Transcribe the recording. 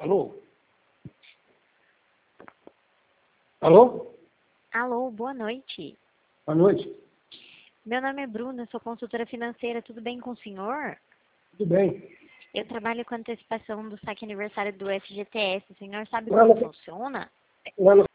Alô? Alô? Alô, boa noite. Boa noite. Meu nome é Bruna, sou consultora financeira. Tudo bem com o senhor? Tudo bem? Eu trabalho com antecipação do saque aniversário do FGTS. O senhor sabe Lá como no, funciona? lá no